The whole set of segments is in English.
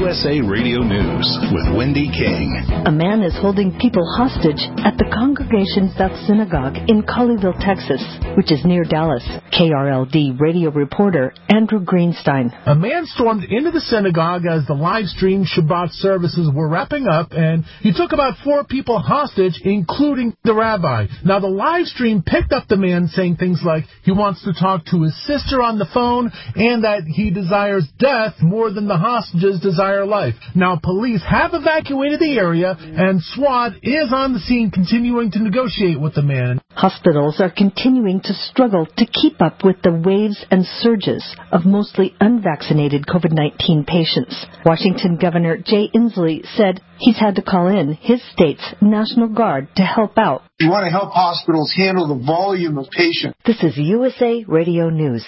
USA Radio News with Wendy King. A man is holding people hostage at the Congregation Beth Synagogue in Colleyville, Texas, which is near Dallas. KRLD radio reporter Andrew Greenstein. A man stormed into the synagogue as the live-streamed Shabbat services were wrapping up, and he took about 4 people hostage, including the rabbi. Now, the live stream picked up the man saying things like he wants to talk to his sister on the phone and that he desires death more than the hostages desire life. Now, police have evacuated the area, and SWAT is on the scene continuing to negotiate with the man. Hospitals are continuing to struggle to keep up with the waves and surges of mostly unvaccinated COVID-19 patients. Washington Governor Jay Inslee said he's had to call in his state's National Guard to help out. We want to help hospitals handle the volume of patients. This is USA Radio News.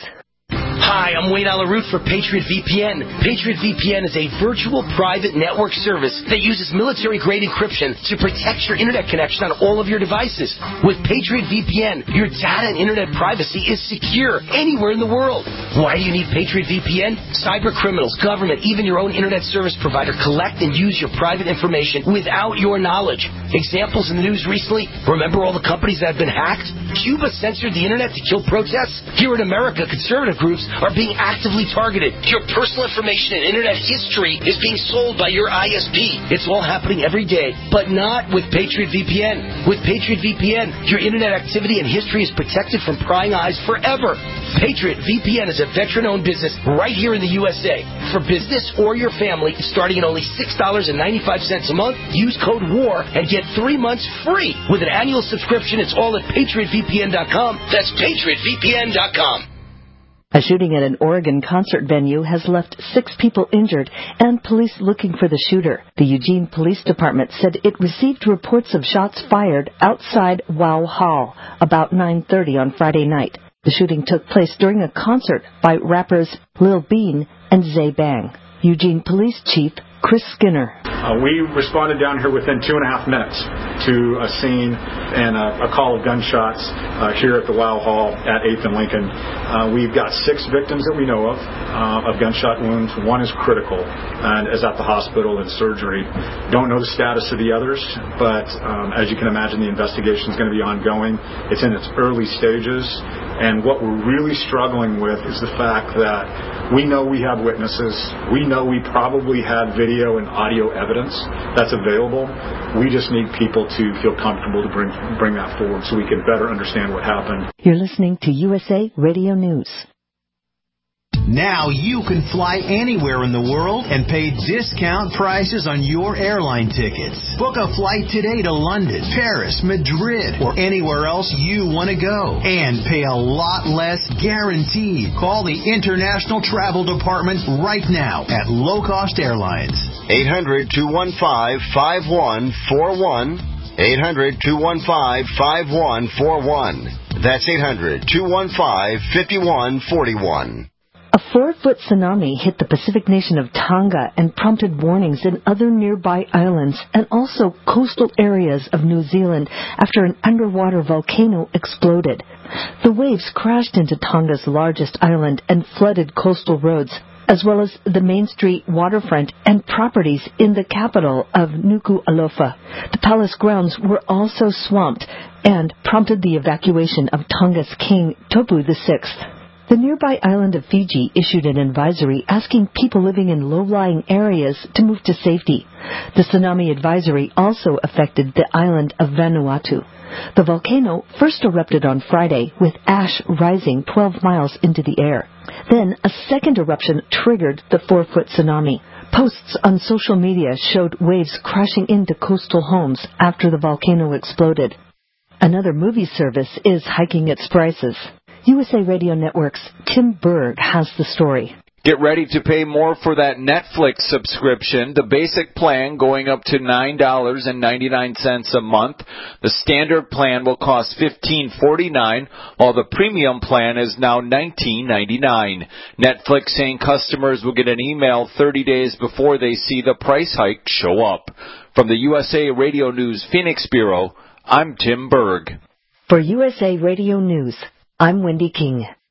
Hi, I'm Wayne Alaroot for Patriot VPN. Patriot VPN is a virtual private network service that uses military-grade encryption to protect your internet connection on all of your devices. With Patriot VPN, your data and internet privacy is secure anywhere in the world. Why do you need Patriot VPN? Cyber criminals, government, even your own internet service provider collect and use your private information without your knowledge. Examples in the news recently, remember all the companies that have been hacked? Cuba censored the internet to kill protests? Here in America, conservative groups are being actively targeted. Your personal information and internet history is being sold by your ISP. It's all happening every day, but not with Patriot VPN. With Patriot VPN, your internet activity and history is protected from prying eyes forever. Patriot VPN is a veteran-owned business right here in the USA. For business or your family, starting at only $6.95 a month, use code WAR and get 3 months free. With an annual subscription, it's all at PatriotVPN.com. That's PatriotVPN.com. A shooting at an Oregon concert venue has left 6 people injured and police looking for the shooter. The Eugene Police Department said it received reports of shots fired outside Wow Hall about 9:30 on Friday night. The shooting took place during a concert by rappers Lil Bean and Zay Bang. Eugene Police Chief Chris Skinner. We responded down here within 2.5 minutes to a scene and a call of gunshots here at the Wow Hall at 8th and Lincoln. We've got 6 victims that we know of gunshot wounds. 1 is critical and is at the hospital in surgery. Don't know the status of the others, but as you can imagine, the investigation is going to be ongoing. It's in its early stages, and what we're really struggling with is the fact that we know we have witnesses. We know we probably had video and audio evidence that's available. We just need people to feel comfortable to bring that forward so we can better understand what happened. You're listening to USA Radio News. Now you can fly anywhere in the world and pay discount prices on your airline tickets. Book a flight today to London, Paris, Madrid, or anywhere else you want to go. And pay a lot less guaranteed. Call the International Travel Department right now at Low Cost Airlines. 800-215-5141. 800-215-5141. That's 800-215-5141. A 4-foot tsunami hit the Pacific nation of Tonga and prompted warnings in other nearby islands and also coastal areas of New Zealand after an underwater volcano exploded. The waves crashed into Tonga's largest island and flooded coastal roads, as well as the Main Street waterfront and properties in the capital of Nuku'alofa. The palace grounds were also swamped and prompted the evacuation of Tonga's king, Topu VI. The nearby island of Fiji issued an advisory asking people living in low-lying areas to move to safety. The tsunami advisory also affected the island of Vanuatu. The volcano first erupted on Friday, with ash rising 12 miles into the air. Then a second eruption triggered the 4-foot tsunami. Posts on social media showed waves crashing into coastal homes after the volcano exploded. Another movie service is hiking its prices. USA Radio Network's Tim Berg has the story. Get ready to pay more for that Netflix subscription. The basic plan going up to $9.99 a month. The standard plan will cost $15.49, while the premium plan is now $19.99. Netflix saying customers will get an email 30 days before they see the price hike show up. From the USA Radio News Phoenix Bureau, I'm Tim Berg. For USA Radio News, I'm Wendy King.